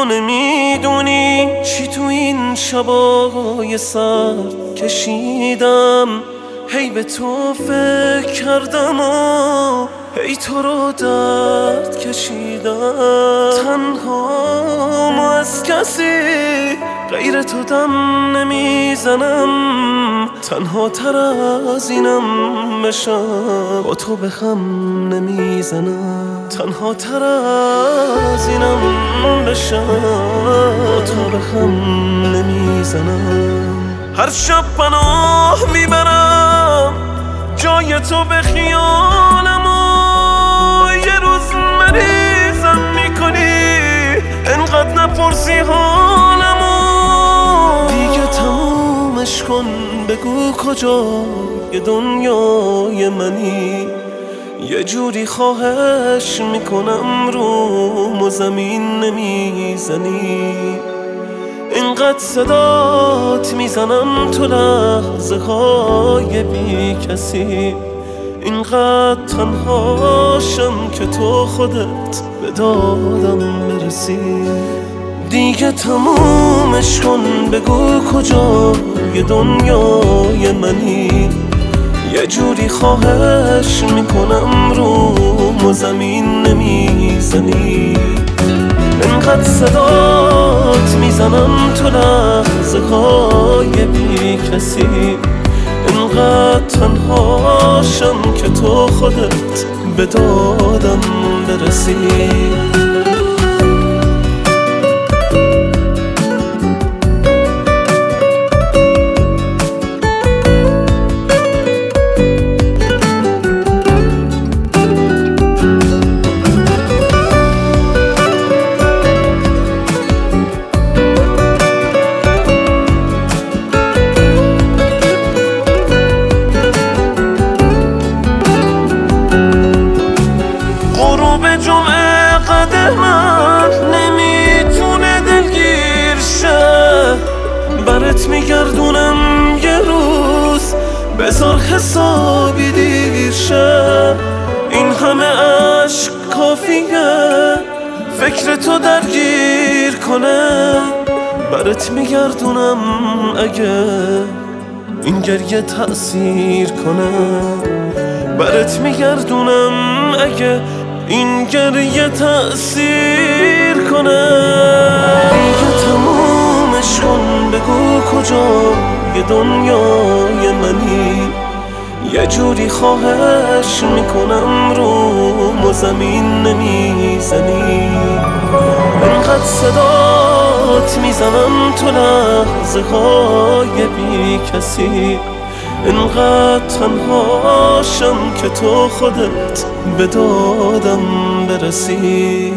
تو نمیدونی چی تو این شبای سرد کشیدم. هی به تو فکر کردم و هی تو رو درد کشیدم. تنها از کسی غیر تو دم نمیزنم. تنها تر از اینم بشم با تو به هم نمیزنم. تنها تر از اینم بشم با تو به هم نمیزنم. هر شب پناه میبرم جای تو به خیالم و یه روز مریضم میکنی انقدر نپرسی حالم و دیگه تمومش کن. بگو کجای دنیای منی، یه جوری خواهش میکنم روم و زمین نمیزنی. اینقدر صدات میزنم تو لحظه های بی کسی، اینقدر تنهاشم که تو خودت به دادم برسی. دیگه تمومش کن. بگو کجای دنیای منی، یه جوری خواهش میکنم روم و زمین نمیزنی. اینقدر صدات میزنم تو لحظه های بی کسی، اینقدر تنهاشم که تو خودت به دادم برسی. جمعه قدمم نمیتونه دلگیر شه، برات میگردونم یه روز بذار حسابی دیر شه. این همه عشق کافیه فکر تو درگیر کنه، برات میگردونم اگه این گریه تأثیر کنه. برات میگردونم اگه این گریه تأثیر کنه. دیگه تمومش کن. بگو کجای دنیای منی، یه جوری خواهش میکنم روم و زمین نمیزنی. اینقدر صدات میزنم تو لحظه های بی کسی، اینقدر تنهاشم که تو خودت به دادم برسی.